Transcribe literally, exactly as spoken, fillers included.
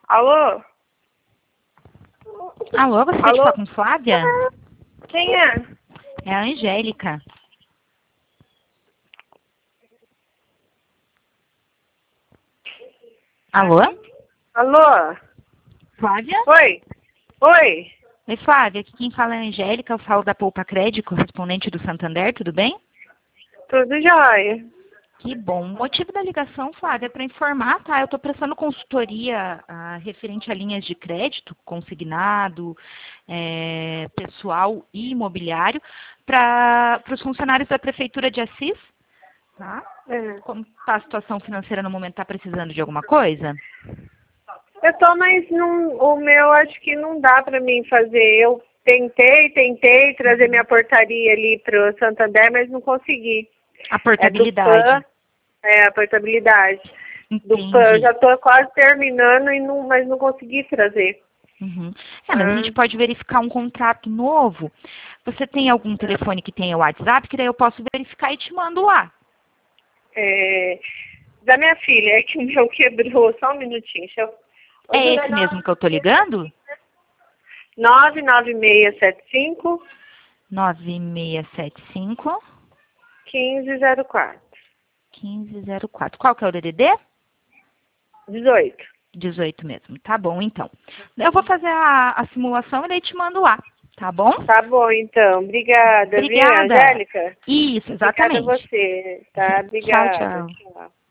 Alô? Alô, você Alô? está com Flávia? Quem é? É a Angélica. Alô? Alô? Flávia? Oi? Oi? Oi, Flávia. Aqui quem fala é a Angélica. Eu falo da Poupa Crédito, correspondente do Santander. Tudo bem? Tudo jóia. Que bom. O motivo da ligação, Flávia, é para informar, tá? Eu estou prestando consultoria ah, referente a linhas de crédito, consignado, eh, pessoal e imobiliário, para os funcionários da Prefeitura de Assis, tá? É. Como está a situação financeira no momento? Está precisando de alguma coisa? Eu tô, mas não, o meu acho que não dá pra mim fazer. Eu tentei, tentei trazer minha portaria ali pro Santander, mas não consegui. A É do portabilidade. PAN, é a portabilidade. Do PAN, eu Entendi. já tô quase terminando, e não, mas não consegui trazer. Uhum. É, mas a Ah, gente pode verificar um contrato novo. Você tem algum telefone que tenha WhatsApp, que daí eu posso verificar e te mando lá. é, da minha filha, é que o meu quebrou. Só um minutinho. Deixa eu... Ô, É esse Juliana, mesmo que eu tô ligando? nove nove seis sete cinco, nove seis sete cinco, um cinco zero quatro. um cinco zero quatro. Qual que é o D D D? dezoito. dezoito mesmo. Tá bom, então. Eu vou fazer a, a simulação e daí te mando lá. Tá bom? Tá bom, então. Obrigada, viu, Obrigada. Angélica? Isso, Obrigada a exatamente. você. Tá, Tchau, obrigada. tchau. Tchau.